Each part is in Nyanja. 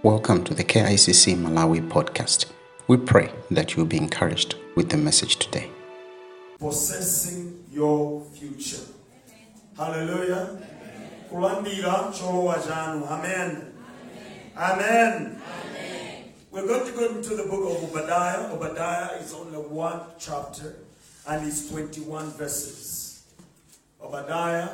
Welcome to the KICC Malawi podcast. We pray that you will be encouraged with the message today. Possessing your future. Hallelujah. Kulandira cholowa janu. Amen. Amen. We're going to go into the book of Obadiah. Obadiah is only one chapter and it's 21 verses. Obadiah.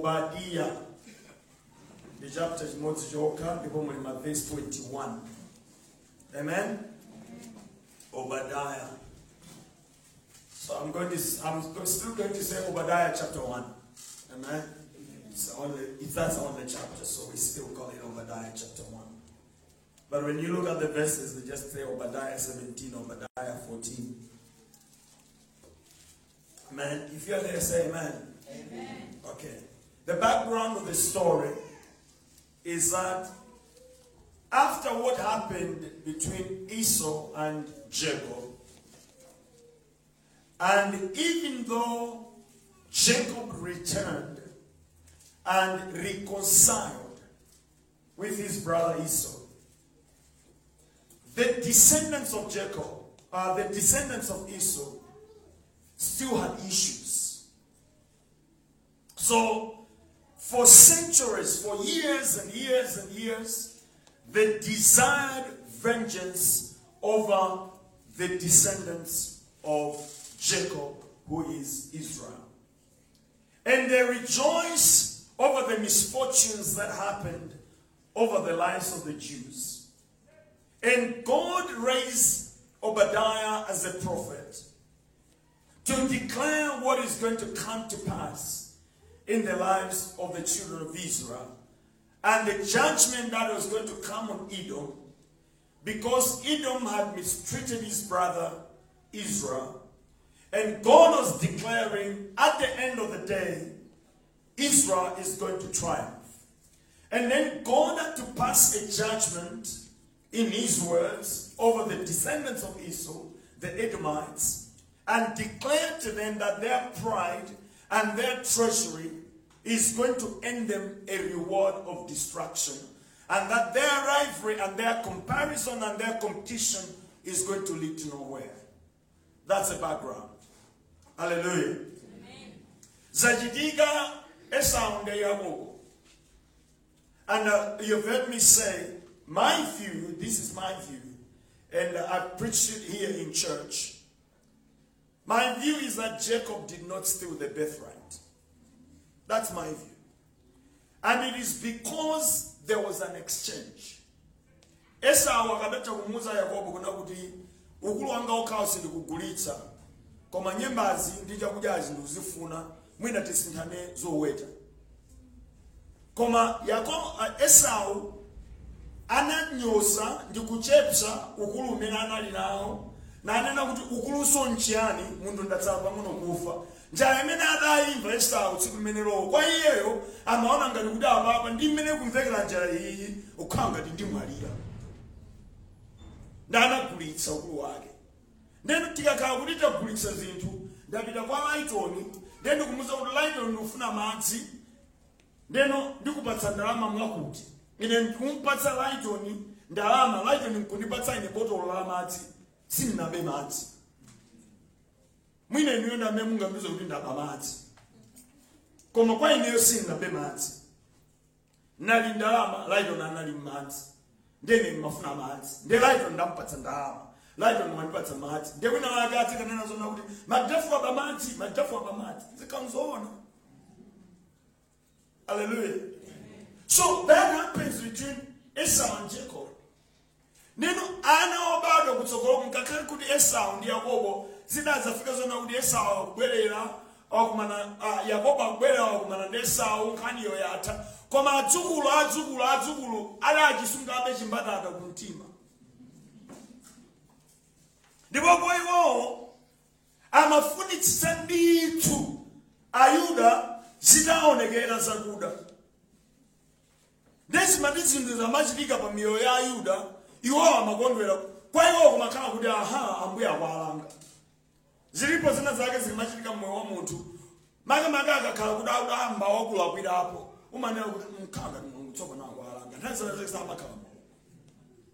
The chapter is Mozijoka, the woman in verse 21. Amen. Obadiah. So I'm still going to say Obadiah chapter 1. Amen. That's only chapter, so we still call it Obadiah chapter 1. But when you look at the verses, they just say Obadiah 17, Obadiah 14. Amen. If you're there, say amen. Amen. Okay. The background of the story is that after what happened between Esau and Jacob, and even though Jacob returned and reconciled with his brother Esau, the descendants of Esau still had issues. So for centuries, for years and years and years, they desired vengeance over the descendants of Jacob, who is Israel. And they rejoice over the misfortunes that happened over the lives of the Jews. And God raised Obadiah as a prophet to declare what is going to come to pass in the lives of the children of Israel, and the judgment that was going to come on Edom, because Edom had mistreated his brother Israel. And God was declaring at the end of the day, Israel is going to triumph. And then God had to pass a judgment, in his words, over the descendants of Esau, the Edomites, and declare to them that their pride and their treasury is going to end them a reward of destruction. And that their rivalry and their comparison and their competition is going to lead to nowhere. That's the background. Hallelujah. Zajidiga esaunde yago. And you've heard me say, my view, this is my view, and I've preached it here in church. My view is that Jacob did not steal the birthright. That's my view. And it is because there was an exchange. Esau wakadata kumuuza Yakobo kuna kuti ukulu wanga okausi ndikugulitsa koma nyembazi ndija kudya zinthu zifuna mwina tisinthane zoweta. Koma Esau ananyosa ndikuchepsa ukulu umene anali nawo na anena kuti ukulu sonchiyani mundu ndatsala pang'ono kufa. Njala imene adayimva Esau tsiku limenelo kwa iyeyo amaona ngati kuti apapa ndi mmene kumvekera njala iyi ukhala ngati ndimwalira. Ndanagulitsa ukulu wake. Ndeno tikakhala kuti tagulitsa zinthu ndapita kwa Laitoni ndeno kumuza kuti Laitoni ufuna madzi ndeno ndikupatsa ndalama mwakuti ine ndikumpatsa Laitoni ndalama Laitoni nkundipatsa ine botolo la madzi sinabe madzi. Mwine niyo na memu ngambizo kuti ndaba madzi. Koma kwa ineyo sinabe madzi. Nali ndalama Laitoni anali madzi. Ndene mafuna madzi. Nde Laitoni ndampatsa ndalama. Laitoni mwandipatsa madzi. Nde wina wakati kanena zona kuti madafu aba madzi. Zikamzoona. Hallelujah. So that happens between Esau and Jacob. Neno ana obado kutsogolo mkakali kuti Esau ndi Yakobo zinazafika zona kuti Esau akubwerera okumana Yakobo akubwerera okumana ndi Esau nkhaniyo yatha koma adzukulu ala achisunga abe chimbatata kumtima. Ndipo iwo amafunitsitsa ndithu Ayuda zitaonekera zakuda. Ndezimati zinthu zamachitika pa miyoyo ya Ayuda iwo amakondwera kwa iwo kumakhala kuti ambuye akwalanga. Zilipo zina zake zimachitika mmoyo wa munthu makamaka akakhala kuti amba wakulakwirapo umanena kuti mkhanga mutsoka nakwalanga. Nthawi zake zamakhala.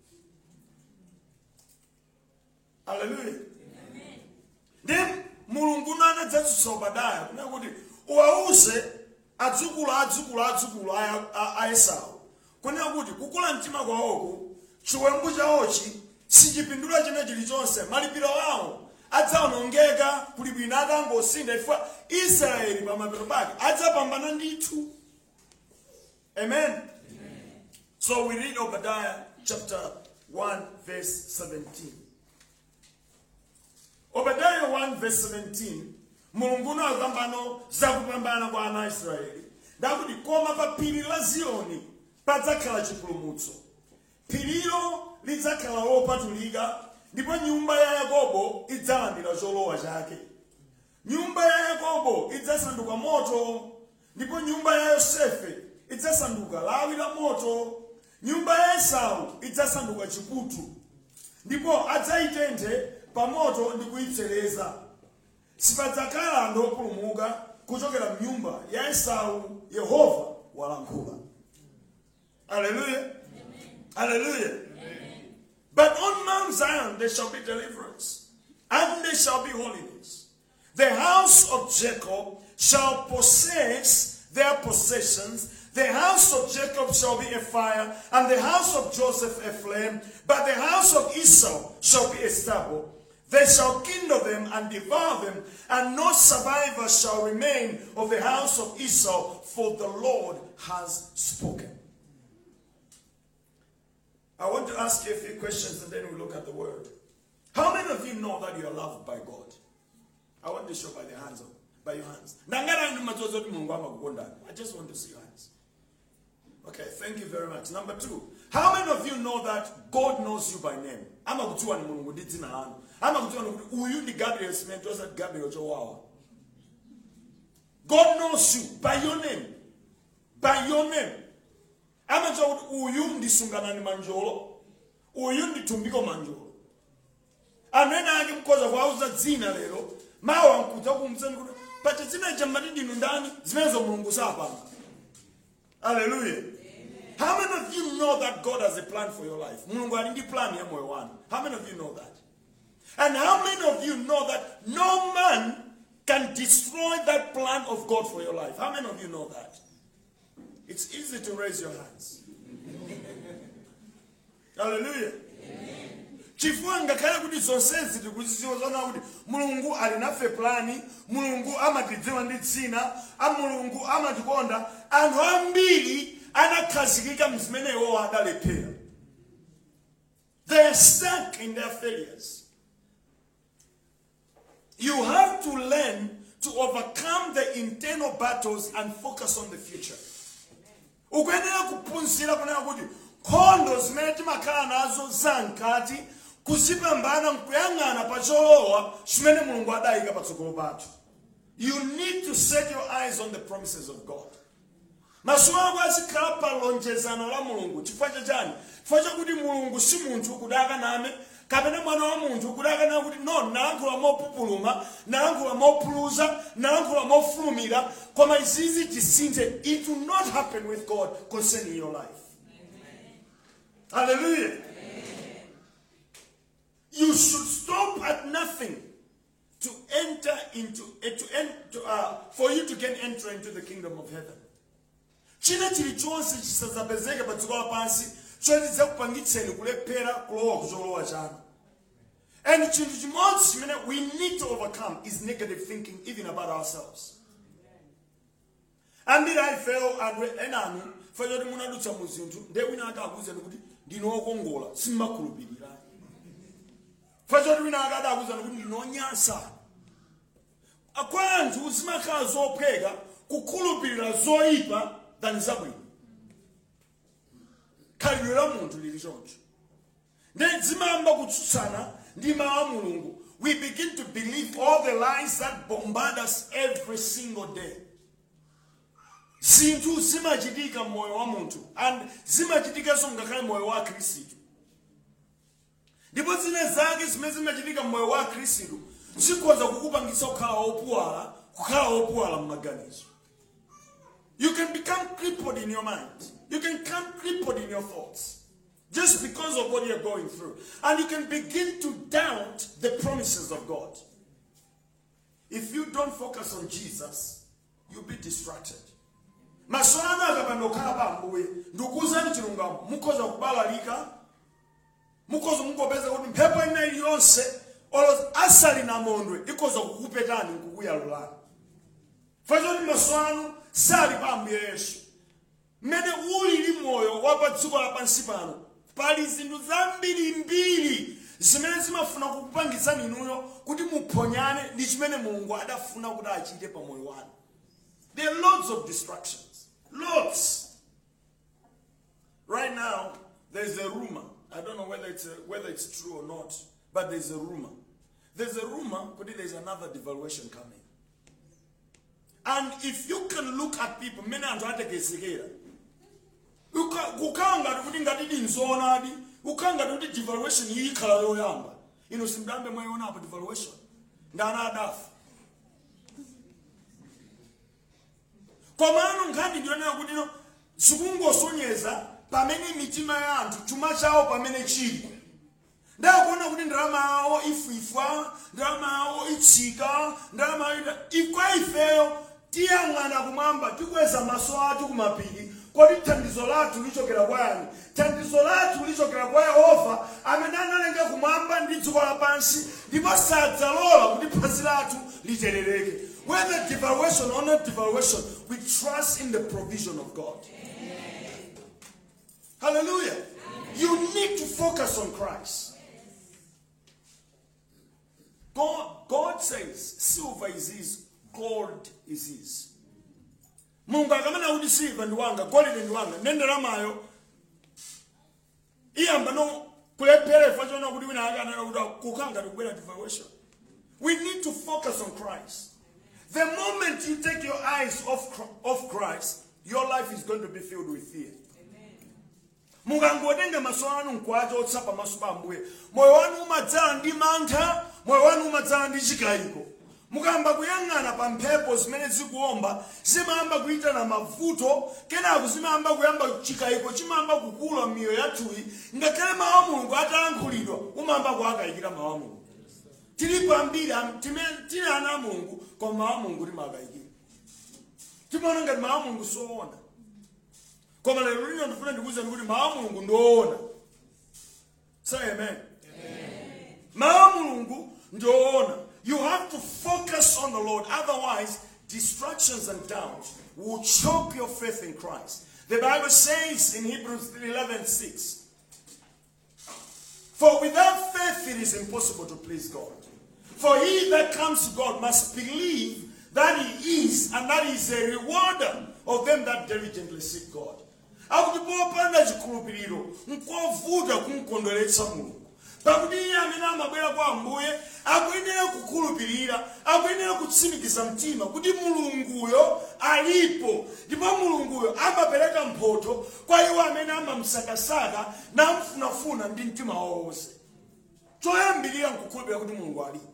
Hallelujah. Then mulungu anadzatsa Obadiah kuna kuti uwause adzukulu a Esau kuna kuti kukula mtima kwawoko chiwembu chawochi sichipindula china chilichonse malipiro awo adzaonongeka kuli bwino atangosinda chifukwa Israeli pamapeto pake adzapambana ndithu. Amen. So we read Obadiah chapter 1 verse 17. Obadiah 1 verse 17. Mulungu akambano zakupambana kwa ana Israeli. Ndakuti koma pa phiri la Zioni padzakhala chipulumutso. Phirilo lidzakhala lopatulika ndipo nyumba ya Yakobo idzalandira cholowa chake. Nyumba ya Yakobo idzasanduka moto ndipo nyumba ya Yosefe idzasanduka lawi la moto. Nyumba ya Esau idzasanduka chiputu ndipo adzayitenthe pa moto ndi kuyipsereza. Sipadzakhala anthu opulumuka kuchokera mnyumba ya Esau. Yehova walankhula. Hallelujah. Hallelujah. But on Mount Zion there shall be deliverance, and there shall be holiness. The house of Jacob shall possess their possessions. The house of Jacob shall be a fire, and the house of Joseph a flame, but the house of Esau shall be a stubble. They shall kindle them and devour them, and no survivor shall remain of the house of Esau, for the Lord has spoken. I want to ask you a few questions and then we look at the word. How many of you know that you are loved by God? I want to show by your hands. I just want to see your hands. Okay, thank you very much. Number 2, how many of you know that God knows you by name? God knows you by your name. By your name. Amacho uyu ndisungana ni manjolo. Uyu nditumbiko manjolo. Anena ake mkoza kwa uza dzina lero. Mawa mkuta kumtsani kuti pacha dzina jamani ndinu ndani zimezo mulungu sapanga. Hallelujah. How many of you know that God has a plan for your life? Mulungu ali ndi plan ya moyo wanu. How many of you know that? And how many of you know that no man can destroy that plan of God for your life? How many of you know that? It's easy to raise your hands. Hallelujah. Chifukwa ngakhala kuti zonsezi tikuziona kuti mulungu ali nafe plani, mulungu amatidziwa ndi dzina, mulungu amatikonda, anthu ambiri anakhazikika mzimenewo adalephera. They are stuck in their failures. You have to learn to overcome the internal battles and focus on the future. Ukuyenera kuphunzira kunena kuti nkhondo zimene timakhala nazo zamkati kuzipambana nkuyang'ana pa cholowa chimene mulungu adayika patsogolo pathu. You need to set your eyes on the promises of God. Maso ako azikhala pa lonjezano la mulungu. Chifukwa chani? Chifukwa chakuti mulungu si munthu kudaka name kapena mwana wa munthu kudaka na kuti no nalankhula mopupuluma, nalankhula mopuluza, nalankhula mofulumira, koma izizi tisinthe. It will not happen with God concerning your life. Amen. Hallelujah. Amen. You should stop at nothing to enter into for you to get entry into the kingdom of heaven. China chilichonse chisazapezeka patsogolo pansi chotiza kupangitseni kulephera kulowa kucholowa chanu. And we need to overcome is negative thinking even about ourselves. And I fell and enanu for the munadutsa muzintu nde wina akakuza kuti ndinokongola simakhulupirira. For the wina akakuza kuti ndinonyasa. Akwantu zimakhala zopheka kukhulupirira zoyipa than zabwino. Khalidwe muntu lili choncho. Nde zimamba kutsutsana ndi mawu mulungu. We begin to believe all the lies that bombard us every single day. Zinthu zimachitika moyo wa muntu and zimachitika ngakhale moyo wa Khristu. Ndipo zine zake zimene zimachitika moyo wa Khristu zikhoza kukupangitsa kukhala opuwala m'maganizo. You can become crippled in your mind. You can become crippled in your thoughts. Just because of what you're going through. And you can begin to doubt the promises of God. If you don't focus on Jesus, you'll be distracted. Maswana akapandokhala pambuye ndikuzani chilungamo mukoza kubalalika mukoza mungopeza kuti mphepo ina iliyonse olo asali na mondwe ikoza kukupetani kukuyalulani. Fazoni maswanu sali pambuye Yesu. Mmene uli moyo wapa dziko lapansi pano pali zinthu zambirimbiri zimene zimafuna kukupangitsani inuyo kuti muphonyane ndi chimene Mulungu adafuna kuti achite pa moyo wanu. There are lots of distractions. Lots. Right now, there's a rumor. I don't know whether it's true or not, but there's a rumor. There's a rumor that there's another devaluation coming. And if you can look at people, many are trying to get together. You can't get in zone. You can't get the devaluation. You can't get the devaluation. Ndana daf. Komano ngani ndiona kuti no sikungo sonyeza pamene mitima ya anthu chuma chawo pamene chili. Ndakuona kuti ndrama yawo ififwa, ndrama yawo itsika, ndrama ikwa ifeyo tiyang'ana kumwamba tikweza maso athu kumapiri kodi thandizo lathu lichokera kwa yani? Thandizo lathu lichokera kwa Yehova amene analenga kumwamba ndi dziko lapansi ndipo sadzalola kuti phazi lathu literereke. Whether devaluation or not devaluation, we trust in the provision of God. Amen. Hallelujah. Amen. You need to focus on Christ. God says, silver is his, gold is his. Mungu akamana kuti silver ndi wanga, gold ndi wanga, ndalama yo iyamba no kulepera ifachona kuti wina akana kukanga kubwera devaluation. We need to focus on Christ. The moment you take your eyes off Christ, your life is going to be filled with fear. Mungangodenga maso anu nkwaje otsapa maso pambuye. Moyo wanu umadzala ndi mantha, moyo wanu umadzala ndi chikayiko. Mukamba kuyang'ana pa mphepo zimene zikuomba, zimayamba kuita na mavuto, kenako zimayamba kuyamba chikayiko chimamba kukula miyoyo yathuyi, ngakhale mawu a Mulungu atalankhulidwa, umamba kuakayikira mawu a Mulungu. Tilipo ambiri tili ana Mulungu kwa mawu a Mulungu timakayikira. Timaona ngati mawu a Mulungu soona. Koma lero lino ndifuna ndikuwuze kuti mawu a Mulungu ndoona. Say amen. Mawu a Mulungu ndoona. You have to focus on the Lord, otherwise distractions and doubt will choke your faith in Christ. The Bible says in Hebrews 11:6, for without faith it is impossible to please God. For he that comes to God must believe that he is, and that he is a rewarder of them that diligently seek God. Akutipopanda chikhulupiriro nkovuta kumkondweretsa Mulungu. Pakuti iye amene amabwera kwa Ambuye akuyenera kukhulupirira, akuyenera kutsimikiza mtima kuti Mulunguyo alipo, ndipo Mulunguyo amapereka mphotho kwa iwo amene amamsakasaka namfunafuna ndi mtima wawo wonse. Choyambirira nkukhulupirira kuti Mulungu alipo.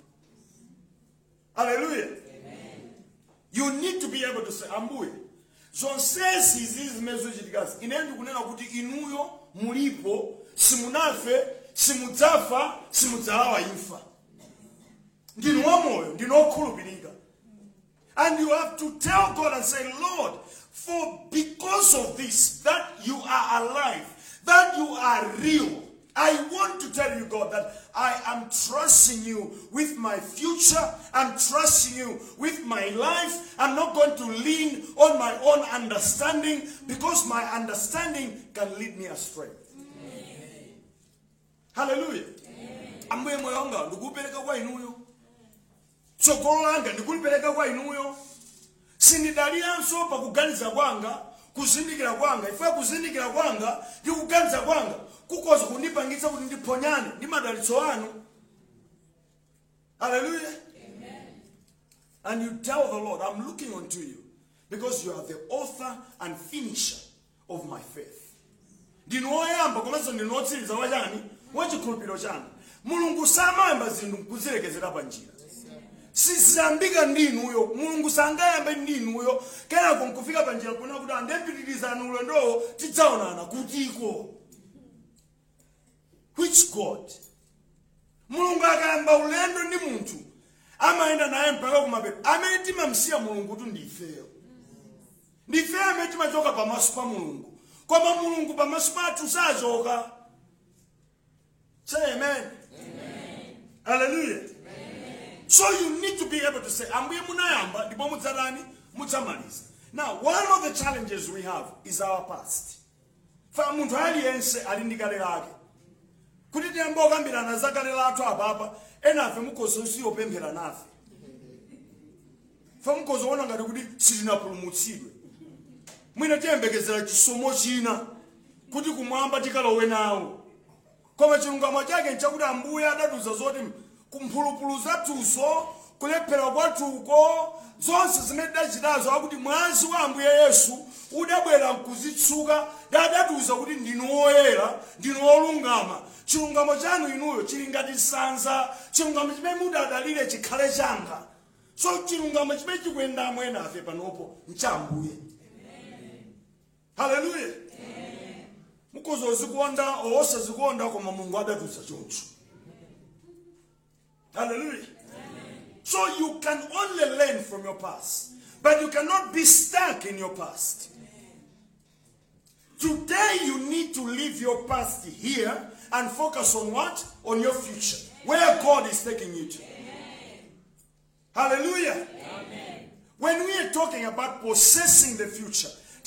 Hallelujah. Amen. You need to be able to say, Ambuye, zonsezi izi zimene zochitikazi ine ndikunena kuti inuyo mulipo, simunafe, simudzafa, simudzalawa imfa. Ndinu wamoyo, ndinu okhulupirika. And you have to tell God and say, Lord, for because of this, that you are alive, that you are real, I want to tell you, God, that I am trusting you with my future. I'm trusting you with my life. I'm not going to lean on my own understanding, because my understanding can lead me astray. Amen. Hallelujah. Ambuye moyo wanga ndikupeleka kwa inuyo. Tsogolo langa ndikulipeleka kwa inuyo. Sindidaliranso pa kuganiza kwanga, kuzindikira kwanga. Ife kuzindikira kwanga ndi kuganiza kwanga kukoza kundipangitsa kuti ndiphonyane ndi madalitso anu. Hallelujah. Amen. And you tell the Lord, I'm looking unto you because you are the author and finisher of my faith. Ndinu oyamba komanso ndinu otsiriza wachani wachikhulupiriro chanu. Mulungu samayamba zinthu kuzilekezera pa njira. Sizambika ndinuyo, Mulungu sangayambe ndinuyo, kenako nkufika pa njira kuna kuti andepitiriza ulendo tidzaonana kutiko. bewitch God. Mulungu akayamba ulendo ndi munthu amaenda naye mpaka kumapeto. Amene timamsiya Mulungu kuti ndifeyo. Ndifeyo amene timachoka pamaso pa Mulungu. Koma Mulungu pamaso pathu sachoka. Say amen. Amen. Hallelujah. Amen. So you need to be able to say, ambuye munayamba ndipo mudzadani mudzamaliza. Now, one of the challenges we have is our past. Fa munthu aliyense ali ndi kale lake. Kuti tiyamba kukambirana za kale lathu apapa, enafe mukozo siyopemphera nafe. Fa mukozo ona ngati kuti sitinapulumutsidwe. Mwina tiyembekezera chisomo china kuti kumwamba tikalowe nawo. Koma chilungamo chake nchakuti ambuye adatuza zoti kumphulupulu zathuzo kulephera kwathuko zonse zimene tidachitazo akuti mwazi wa ambuye Yesu udabwera kuzitsuka adatuza kuti ndinu woyera ndinu wolungama. Chilungamo chanu inuyo chili ngati sanza. Chilungamo chimene mudadalire chikhale changa. So chilungamo chimene chikuyendamo enafe panopo nchambuye. Hallelujah. Mukozo zikonda osa zikonda koma Mulungu adatuza choncho. Hallelujah. So you can only learn from your past, but you cannot be stuck in your past. Today you need to leave your past here and focus on what? On your future, where God is taking you to. Hallelujah. Amen. When we are talking about possessing the future,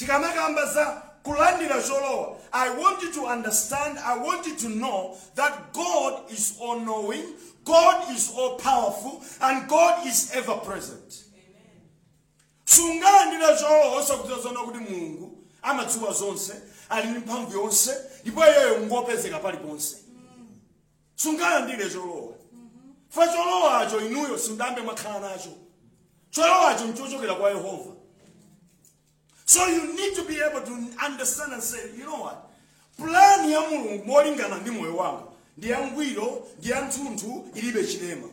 I want you to understand, I want you to know that God is all-knowing, God is all-powerful, and God is ever-present. Sungandira zolo osa kutazona kuti Mulungu amadziwa zonse, ali ndi mphamvu yonse, ndipo yeye ngopezeka pali ponse. Sungandira zolo. Fa zolo acho inuyo sindambe makhala nacho. Zolo acho nchochokera kwa Yehova. So you need to be able to understand and say, you know what? Plan ya Mulungu molingana ndi moyo wanga. Ndi yangwiro, ndi yanthunthu, ilibe chilema.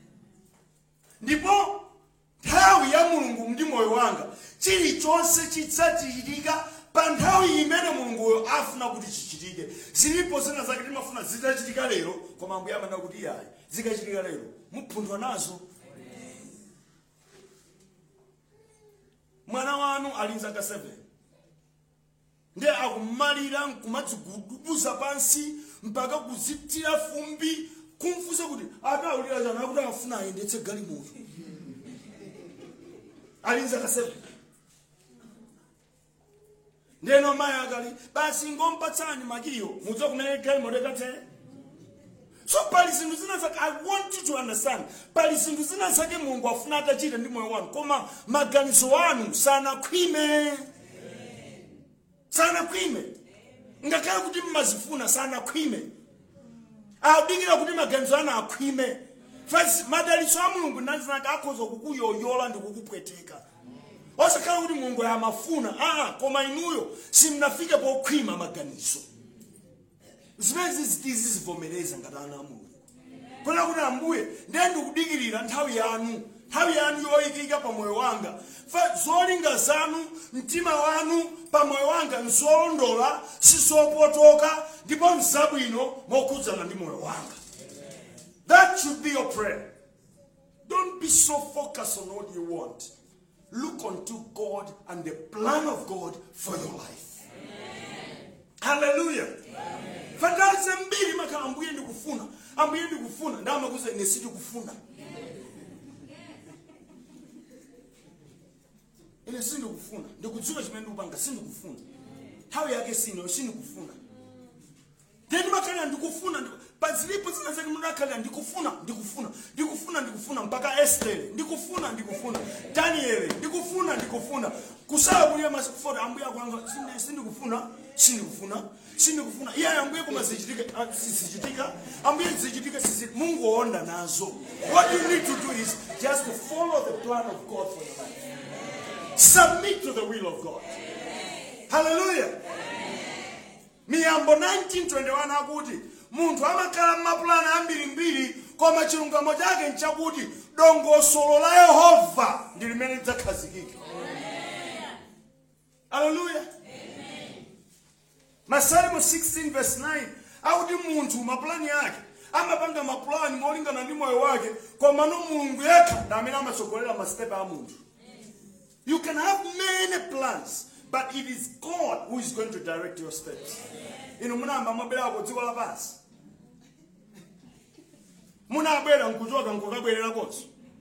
Ndipo nthawi ya Mulungu ndi moyo wanga, chilichonse chidzachitika pa nthawi imene Mulunguyo afuna kuti chichitike. Zilipo zina zake timafuna zitachitika lero, koma Ambuye amanena kuti iyayi zikachitika lero muphundwa nazo. Mwana wanu ali zaka 7. Nde akumalira nkumadzigudubuza pansi mpaka kuzitira fumbi kumfusa kuti akaulira jana akuti afuna ayendetse galimoto. Ali zaka 7. Ndeno maya akali basi ngompatsani makiyo mudza kumene galimoto ekate. So pali zinthu zina zake, I want you to understand, pali zinthu zina zake Mulungu afuna atachita ndi moyo wanu, koma maganizo wanu sanakhwime. Sanakhwime. Ngakhale kuti mmazifuna sanakhwime. Adikira kuti maganizo anu akhwime. First madalitso a Mulungu nanzina akhoza kukuyoyola ndi kukupweteka. Osakhala kuti Mulungu amafuna, koma inuyo simnafike pokhwima maganizo. Zimene zizivomereza ngati ana a Mulungu. Kona kuti ambuye ndende kudikirira nthawi yanu yoyikika pa moyo wanga. Fa zolinga zanu mtima wanu pa moyo wanga nzolondola sizopotoka ndipo nzabwino mokhudzana ndi moyo wanga. That should be your prayer. Don't be so focused on what you want. Look unto God and the plan of God for your life. Amen. Hallelujah. Amen. Fandaze mbili maka ambuye ndikufuna ndama kuze nesiti kufuna. Ine sindi kufuna ndikudziwa chimene ndikupanga sindi kufuna. Nthawi yake sindi kufuna. Then makana ndikufuna pazilipo zinazake munakhala ndikufuna mpaka Esther ndikufuna Daniel ndikufuna kusala kuliya masifora ambuye akwanga sindi kufuna iya ambuye koma sichitika ambuye zichitika Mungu onda nazo. What you need to do is just to follow the plan of God for your life. Submit to the will of God. Hallelujah. Miyambo 19:21 akuti munthu amakhala mapulani ambirimbiri koma chilungamo chake nchakuti dongosolo la Yehova ndi limene lidzakhazikika. Hallelujah. Masalimo 16:9 Akuti munthu maplani yake amapanga maplani molingana ndi moyo wake koma no Mulungu yekha ndi amene amatsogolera mastepe a munthu. You can have many plans, but it is God who is going to direct your steps. Inu munamba mwabwera ku dziko lapansi. Munabwera nkuchoka nkukabwerera konso.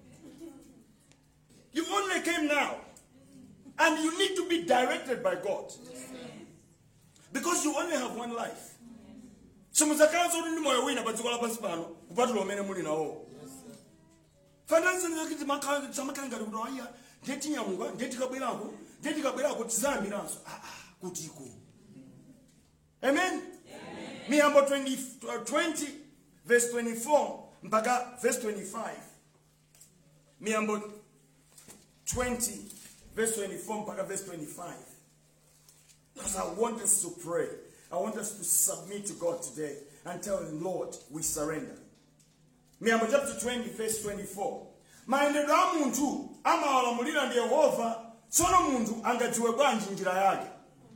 You only came now. And you need to be directed by God. Because you only have one life. So muzakala zoti ndi moyo wina pa dziko lapansi pano kupatula umene muli nawo. Fananso ngati makanga samakanga kuti aya ndeti nyamuka ndeti kabwerako tizambiranso kutiko. Amen. Miyambo 20 verse 24 mpaka verse 25. Miyambo 20 verse 24 mpaka verse 25. Because I want us to pray. I want us to submit to God today and tell him, Lord, we surrender. Miyambo chapter 20 verse 24. Maendedwe a munthu amawalamulira ndi Yehova, tsono munthu angadziwe bwanji njira yake.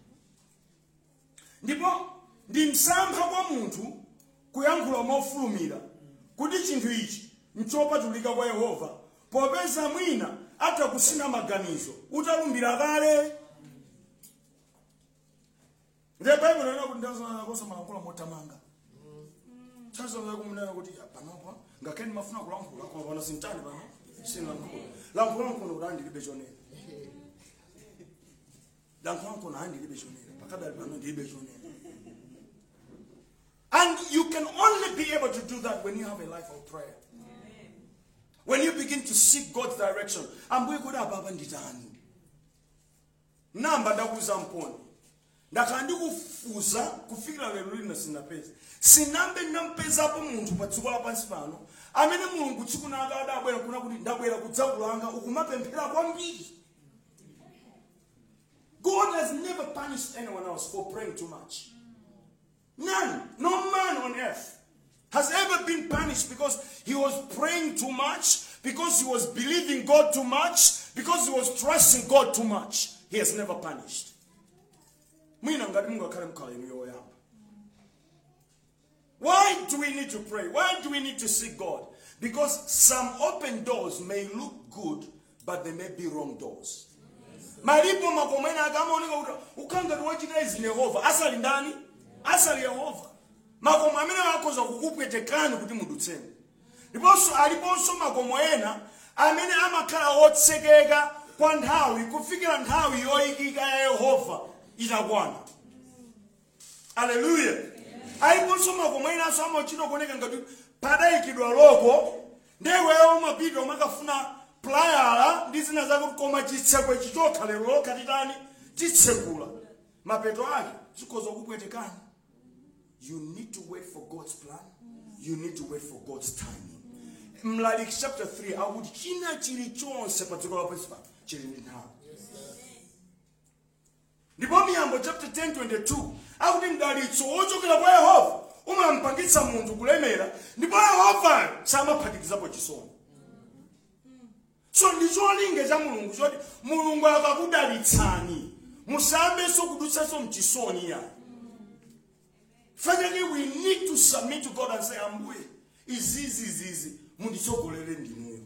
Ndipo ndi msampha kwa munthu kuyankhula mofulumira kuti chinthu ichi nchopatulika kwa Yehova, popeza mwina atakusina maganizo utalumbira kale. The Bible doesn't know kuti malankhula motamanga. Chazo kumnena kuti panopa ngakeni mafuna kulankhula koma pana sintani pano sinlankhula. Lankhula nkono urandi libe chonera. Lankhula nkono handi libe chonera. Pakadali pano libe chonera. And you can only be able to do that when you have a life of prayer. When you begin to seek God's direction. Ambuye kuda baba nditani. Namba ndakuza mponi. Ndakandi kufuza kufikira lero lino sinapeza. Sinambe nampeza apo munthu pa dziko lapansi pano. Amene Mulungu tsiku nanga adabwera kuna kuti ndabwera kudzakulanga ukumapemphera kwambiri. God has never punished anyone else for praying too much. None. No man on earth has ever been punished because he was praying too much, because he was believing God too much, because he was trusting God too much. He has never punished. Why do we need to pray? Why do we need to seek God? Because some open doors may look good, but they may be wrong doors. Maripo makomena agamonika ukanga wachita is Yehova. Asali ndani? Asali Yehova. Makomo amene akoza kukupwetekani kuti mudutseni. Ndiponso aliponso makomo ena amene amakhala otsekeka kwa nthawi kufikira nthawi yoyikika ya Yehova itakwana. Hallelujah. Aliponso makomo ena aso amachita kuoneka ngati padayikidwa loko ndeweyo umapita umakafuna playala ndi zina zakuti koma chitsekwe chichokha lero katitani chitsekula mapeto ake zikoza kupwetekani. You need to wait for God's plan. You need to wait for God's timing. Mlaliki chapter 3, I would china chilichonse particular person chili nthawi. Ndipo Miyambo chapter 10:22, I would mdalitso ochokera kwa Yehova umampangitsa munthu kulemera ndipo Yehova samaphatikizapo chisoni. So ndicholinga cha Mulungu choti Mulungu akakudalitsani musambenso kudutsanso mchisoni ya. Finally, we need to submit to God and say, Ambuye, izizi, munditsogolere ndinuyo.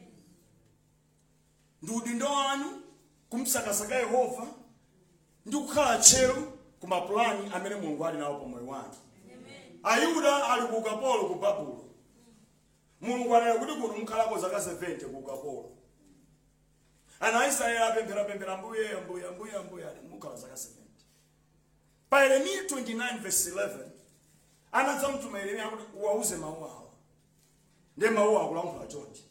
Ndiudindo wanu, kumsakasaka Yehova, ndikukhala chero kumaplani amene Mulungu ali nawo pamoyo wanu. Ayuda ali ku ukapolo ku Babulo. Mulungu anali kuti kuti mukhalako zaka 70 ku ukapolo. Ana Israeli apemphera Ambuye mukhala zaka 70. By Jeremiah 29 verse 11, anadza mtuma Yeremia kuti uwauze mawu awa. Ndiye mawu akulankhula chonchi.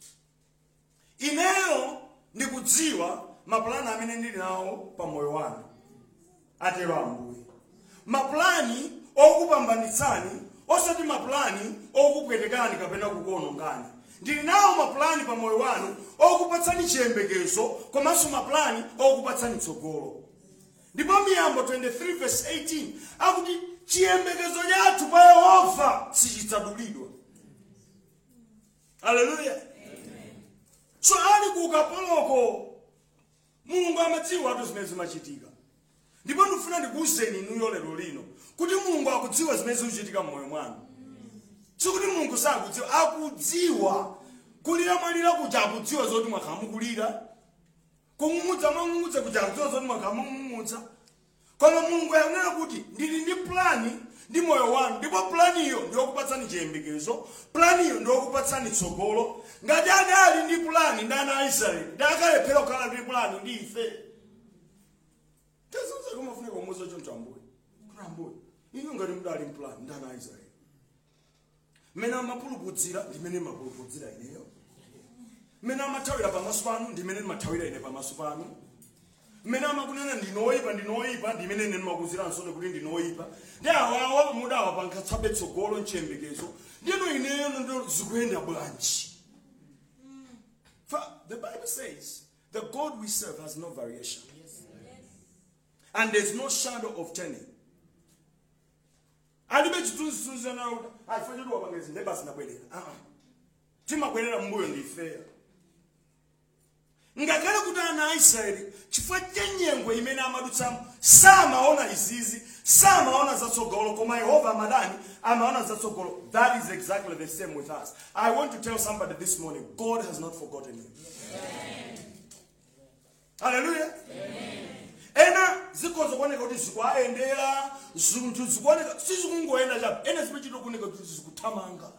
Ineyo ndikudziwa maplani amene ndili nawo pa moyo wanu. Atero Ambuye. Maplani okupambanitsani, osati maplani okupwetekani kapena kukuonongani. Ndili nawo maplani pa moyo wanu okupatsani chiyembekezo komanso maplani okupatsani tsogolo. Ndipo Miyambo 23 verse 18 akuti chiyembekezo chathu pa Yehova sichidzadulidwa. Hallelujah. Amen. So ali ku ukapoloko Mulungu amadziwa zimene zimachitika. ndipo ndifuna ndikuwuzeni inuyo lero lino kuti Mulungu akudziwa zimene zikuchitika mmoyo mwanu. Sikuti Mulungu sakudziwa, akudziwa. Kulira mwalira kuja akudziwa zoti mwakhamukulira. Kung'ung'udza mwang'ung'udza kuja akudziwa zoti mwakhamung'ung'udza. Koma Mulungu ayanena kuti ndili ndi plani ndi moyo wanu, ndipo plani iyo ndiyokupatsani chiyembekezo, plani iyo ndiyokupatsani tsogolo. Ngati adali ndi plani ndi ana a Israeli, ndakalephera kukhala ndi plani ndi ife. Tezunza kumafuneka umwezo choncho Ambuye. Kuti Ambuye, inu ngati mudali plani ndi ana a Israeli. Mena mapulupuzira ndimene mapulupuzira ineyo. Mena mathawira pamaso panu ndimene mathawira ine pamaso panu. Mena makunena ndinoyipa ndimene ine makuziranso kuti ndinoyipa. Ndi awawa mudawa pankatsabe tsogolo nchiyembekezo. Ndino ineyo ndo zikuyenda bwanji. For the Bible says the God we serve has no variation. And there's no shadow of turning. Alibe chitunzi na afanye ndo wapangezi ndeba zinabwelera. Timabwelera mbuyo ndife. Ngakhala kuti ana Israeli chifukwa chenyengo imene amadutsamu samaona izizi, samaona zatsogolo koma Yehova amadani amaona zatsogolo. That is exactly the same with us. I want to tell somebody this morning, God has not forgotten you. Amen. Hallelujah. Amen. Ena zikozo kuoneka kuti zikuayendera, zinthu zikuoneka sizikungoyenda chabe. Ena zimachita kuoneka kuti zikuthamanga.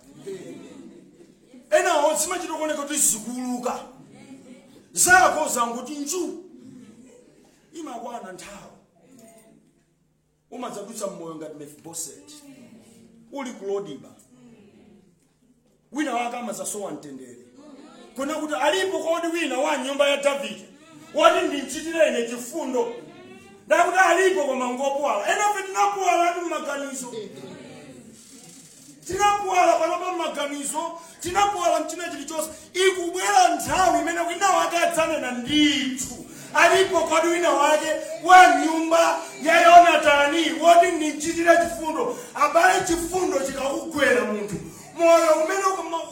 Ena zimachita kuoneka kuti zikuluka. Zako zanguti nju. Imakwana nthawi. Umadzadutsa mmoyo ngati Mephibosheth. Uli kulodiba. Wina wake amazasowa mtendere. Kuna kuti alipo kodi wina wa nyumba ya David. Wati ndinchitire ine chifundo. Ndakuti alipo kwa mangopwala. Ena tinapuwala ati maganizo. Tinapuwala panopa maganizo. Tinapuwala mchina chilichonse. Ikubwera nthawi imene wina wake adzanena ndithu. Alipo kodi wina wake wa nyumba ya Yonatani. Wati ndinchitire chifundo. Abale chifundo chikakugwera munthu. Moyo umene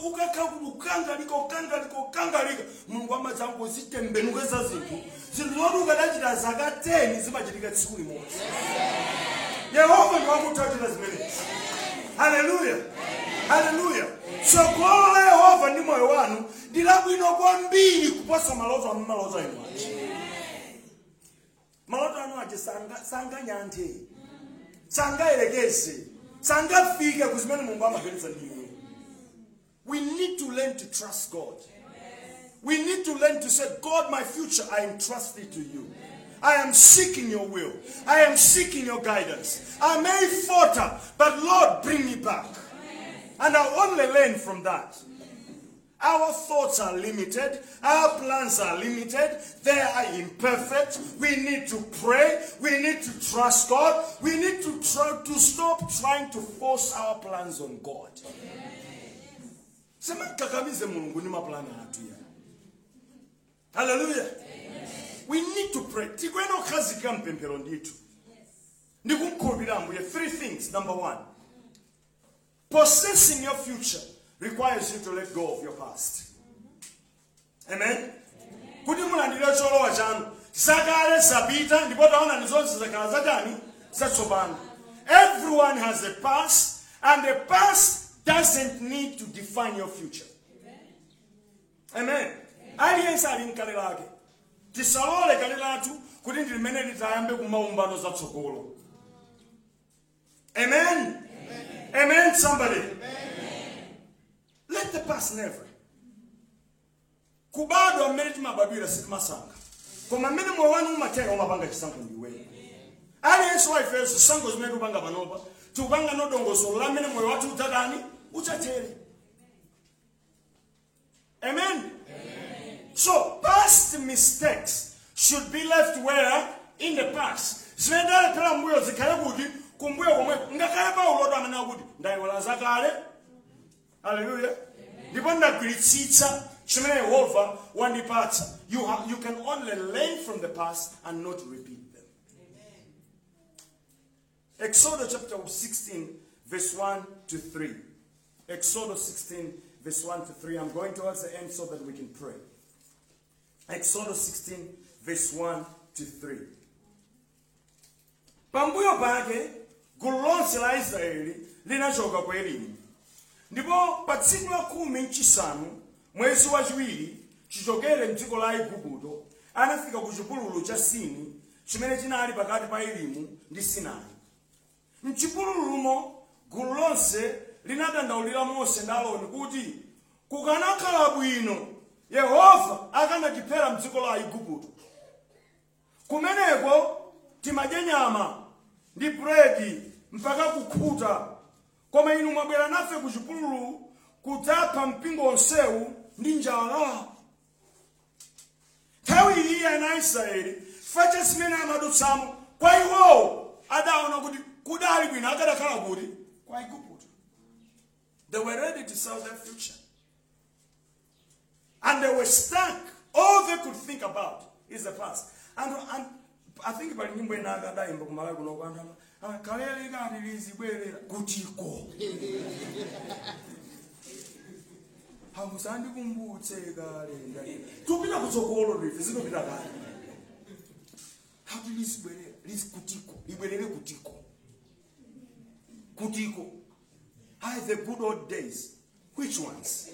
ukangalika Mulungu amadzango zitembenuka zinthu zoti ukadachita zaka 10 zimachitika tsiku limodzi. Yehova ndiye akutachita zimene. Hallelujah. Hallelujah. Tsogolo la Yehova ndi moyo wanu ndilabwino kwambiri kuposa maloto anu achi. Maloto anu achi sanganyanthe, sangayerekeze, sangafike kuzimene Mulungu amaganiza ndiwe. We need to learn to trust God. We need to learn to say, God, my future, I entrust it to you. I am seeking your will. I am seeking your guidance. I may falter, but Lord, bring me back. And I'll only learn from that. Our thoughts are limited. Our plans are limited. They are imperfect. We need to pray. We need to trust God. We need to try to stop trying to force our plans on God. Hallelujah. We need to pray. Three things. Number one, possessing your future requires you to let go of your past. Amen. Everyone has a past, and the past doesn't need to define your future. Amen. Aliyense ali mkalelake. Tisalole kalelatu kuti ndilimene litayambe kumaumbano za tsogolo. Amen. Amen, somebody. Amen. Let the past never. Kubado amene timabadwira sitimasanga. Koma mmene moyo wanu umatera umapanga chisankho ndiwe. Aliyense waifeso zisankho zimene upanga panopa, tikupanga nodongoso lamene moyo wathu udzadani uchatere. Amen. So past mistakes should be left where? In the past. Zimene pela mbuyo zikhale kuti kumbuyo komwe ngakhale Paulo amene akuti ndayiwala zakale. Hallelujah. Ndipo ndagwiritsitsa chimene Yehova wandipatsa. You can only learn from the past and not repeat them. Exodus chapter 16 verse 1 to 3. Exodus 16 verse 1 to 3. I'm going towards the end so that we can pray. Exodus 16 verse 1 to 3. Pambuyo pake gulu lonse la Israeli linachoka kwa Elimu. Ndipo pa tsiku la 15 mwezi wachiwiri chichokere mdziko la Igupto anafika ku chipululu cha Sini chimene chinali pakati pa Elimu ndi Sinai. Mchipululumo gulu lonse linadandaulira Mose ndi Aaroni kuti kukanakhala bwino Yehova akanatipera mdziko la Igupto. Kumeneko timadya nyama ndi bredi mpaka kukhuta, koma inu mwabwera nafe ku chipululu kudzapha mpingo onsewu ndi njala. Nthawi iyi ana Israeli facha zimene amadutsamo kwa iwo adaona kuti kudali bwino akadakhala kuti kwa Igupto. They were ready to sell their future. And they were stuck. All they could think about is the past. And I think about nyimbo inaga daimbo kumala kuno kwanda kalele ngati lizibwerera kutiko. Hamusandi kumbutse kale ndani. Tupita kutsogolo rifi zinopita kale. Hatu lizibwerera kutiko, libwerere kutiko. Kutiko. Hi, the good old days. Which ones?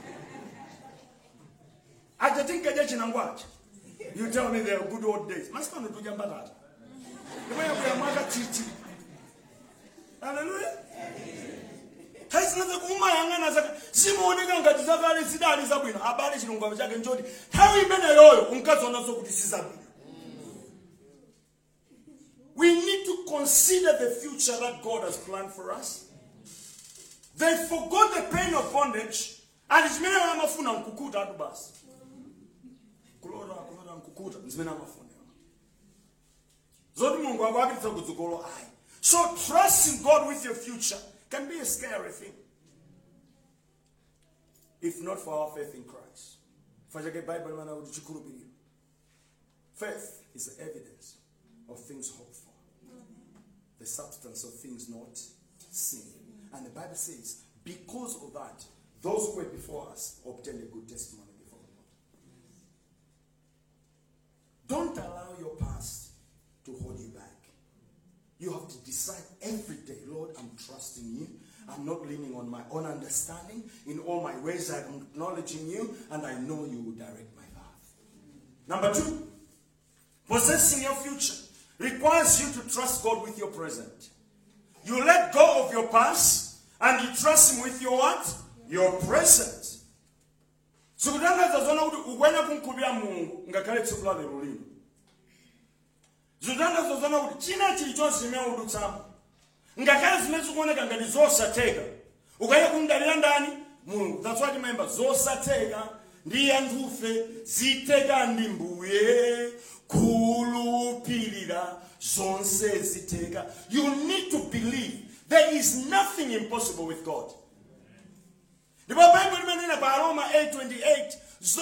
I think I just know. You tell me they are good old days. Must not do that. The way we are mother chichi. Hallelujah. Has not the woman and as a Simon Gangazakari Sidari Sabina, abolish Lunga and Jody. Harry Menayo, Unkazona so this is. We need to consider the future that God has planned for us. They forgot the pain of bondage, and it's many amafuna kukuta to bus. Kulora kukuta, it's many amafuna. Zodimungu abagita kuzukolo ai. So trusting God with your future can be a scary thing, if not for our faith in Christ. Faith is the evidence of things hoped for, the substance of things not seen. And the Bible says, because of that, those who were before us obtained a good testimony before the Lord. Don't allow your past to hold you back. You have to decide every day, Lord, I'm trusting you. I'm not leaning on my own understanding. In all my ways, I'm acknowledging you, and I know you will direct my path. Number 2, possessing your future requires you to trust God with your present. You let go of your past and you trust him with your what? Your present. So zona ukwena kumkubia Mungu ngakale tsukula lero lino. Zudanga zona china chilichonse chimene udutsamu. Ngakale zimene zikuoneka ngati zosateka. Ukaya kumdalira ndani? Mulungu. That's why remember zosateka ndi anthufe ziteka ndi mbuye kulupilira zonse ziteka. You need to believe there is nothing impossible with God. The Bible menena pa Roma 8:28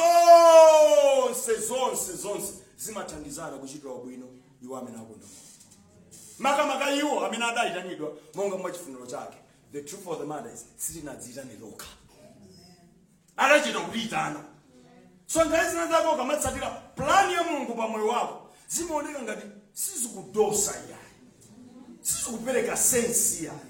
zonse zimathandizana kuchitira ubwino iwo amene akunda. Maka iwo amene adayitanidwa monga mwa chifuniro chake. The truth of the matter is sitinadzitane lokha. Adachita kuyitana. So ngazi nazako kamatsatira plan ya Mulungu pa moyo wako zimaoneka ngati sizikudosa yani. Sizikupereka sense yani.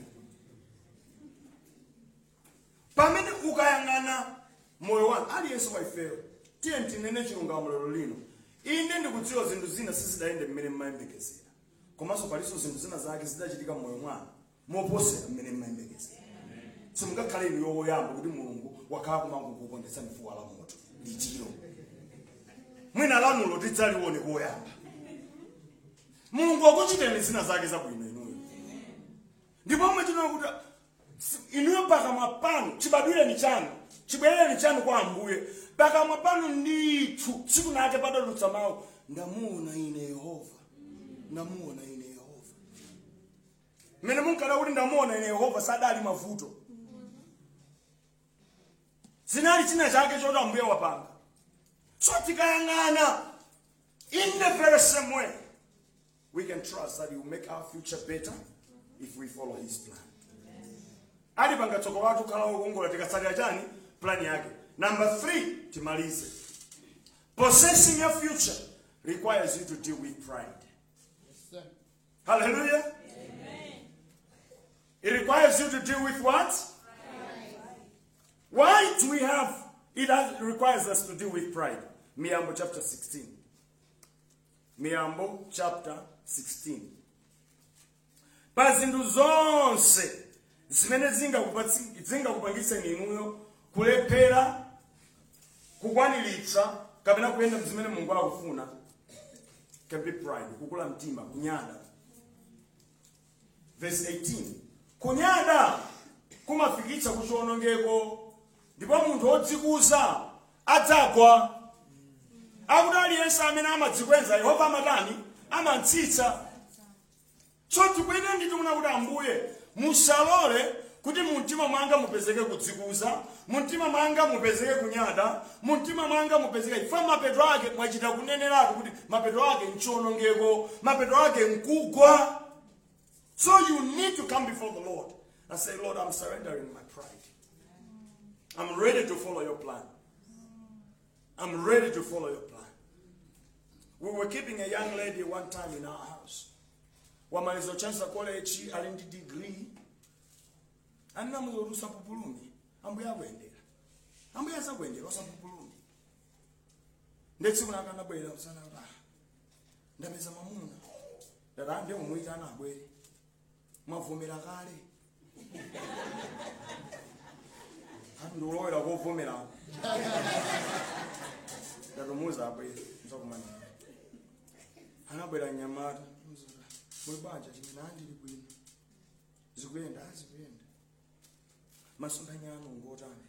Pamene ukayangana moyo wanu aliyense waifeo tiye ntinene chilungamo lero lino ine ndikudziwa zinthu zina sizidayende mmene mmayembekezera komanso paliso zinthu zina zake zidachitika moyo mwanu moposera mmene mmayembekezera. Simungakhale inu yowoyamba kuti Mulungu wakhala kumangokukondetsa mfuwa la moto lichiro mwina lanulo tidzaliwone koyamba. Mulungu akuchiteni zina zake zabwino inuyo ndipo mwachitona kuti inuyo pakamwa panu chibadwire ni chanu chibwerere ni chanu kwa Ambuye pakamwa panu ndithu tsiku nake padadutsa mawu ndamuona ine Yehova ndamuona ine Yehova. Mene munkala kuti ndamuona ine Yehova sadali mavuto zinali china chake choti Ambuye wapanga. So tikayangana in the very same way we can trust that he will make our future better if we follow his plan. Ali panga tsoko watu kala ukongola tikatsatira chani plan yake. Number 3 timalize. Possessing your future requires you to deal with pride. Hallelujah. It requires you to deal with what? Why do we have, it requires us to deal with pride. Miyambo chapter 16. Miyambo chapter 16. Pazindu zonse zimene zingakupangitsa inuyo kulephera kukwaniritsa kapena kuyenda mzimene Mulungu akufuna can be pride, kukula mtima, kunyada. Verse 18. Kunyada kumafikitsa kuchiwonongeko, ndipo munthu odzikuza adzagwa. Akuti aliyense amene amadzikwenza Yehova amatani? Amatsitsa. So tikuyenera ndithu kuti Ambuye musalole kuti mumtima mwanga mupezeke kudzikuza, mumtima mwanga mupezeke kunyada, mumtima mwanga mupezeke ifa mapeto ake mwachita kuneneratu kuti mapeto ake nchiwonongeko, mapeto ake nkugwa. So you need to come before the Lord and say, Lord, I'm surrendering my pride. I'm ready to follow your plan. I'm ready to follow your plan. We were keeping a young lady one time in our house. Wamalizo chansa college, alindi degree. Anina muzorusa pupulumi. Ambuya wendera. Ambuya za wendera, osa pupulumi. Ndetsi kunakana bwela, usana ba. Ndameza mamuna. Dada ndio umuita na bwele. Mwavumira kale. Ndulowera kuvumira. Ndakumuza abwele, nzokumanya. Anabwera nyamata. Mulibanja chimene ndili bwino. Zikuyenda. Masomphenya ngotani.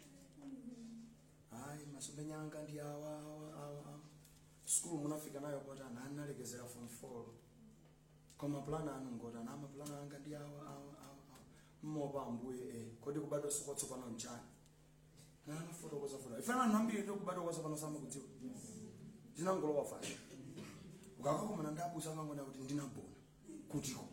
Hayi masomphenya anga ndi awa. School munafika nayo kotani analekezera form 4. Koma plan anu ngotani, ama plan anga ndi awa. Mmoba Ambuye kodi kubadwa sokotsoka pano njani. Na foto koza. Ifana nambiri kubadwa koza pano sama kudziwa. Ndinangolowa fa. Ukakomana ndabusa ngangona kuti ndinabona. Kutiko.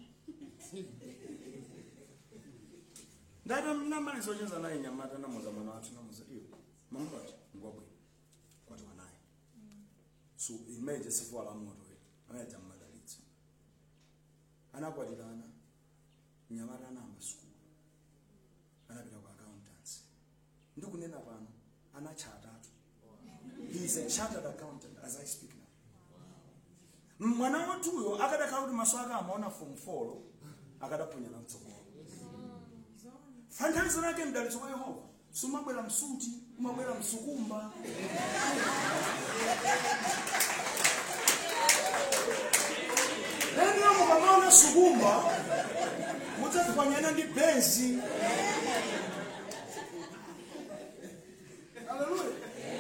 Ndada mnamalizo chenza naye nyamata namuza mwana wathu namuza iyo. Mambo ati ngwabwe. Kwati wanaye. So imeje sifuwa la moto we. Anaita mmadalitso. Anakwatilana nyamata namba school. Anapita kwa accountants. Ndikunena pano ana chartered. He is a chartered accountant as I speak now. Mwana watuyo akadakhala kuti maso ake amaona form 4 akadaponya na mtsogolo. Fantasy nake mdalitso wa Yehova. Sumabwera msuti, umabwera msukumba. Ndio mkamona sukumba. Mutafanyana ndi benzi. Hallelujah.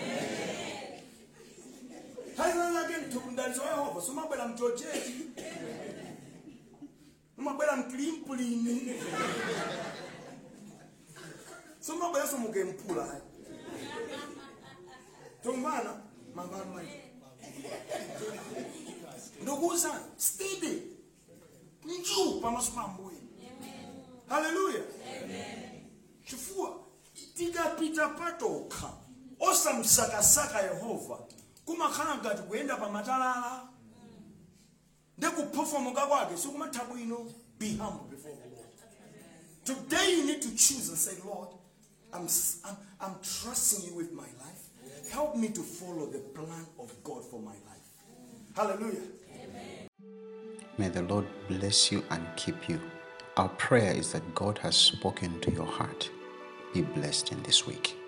Fantasy nake mdalitso wa Yehova. Sumabwera mtojeti. Umabwera mklimplini. Soma baya somuke mpula hai. Tongana mangana. Nduguza steady. Nju pamasoma Ambuye. Hallelujah. Amen. Chifua itika pita patoka. Osa msakasaka Yehova. Kumakhala ngati kuyenda pa matalala. Ndeku perform kwake so kumathabu ino be humble before the Lord. Today you need to choose and say, Lord, I'm trusting you with my life. Help me to follow the plan of God for my life. Hallelujah. Amen. May the Lord bless you and keep you. Our prayer is that God has spoken to your heart. Be blessed in this week.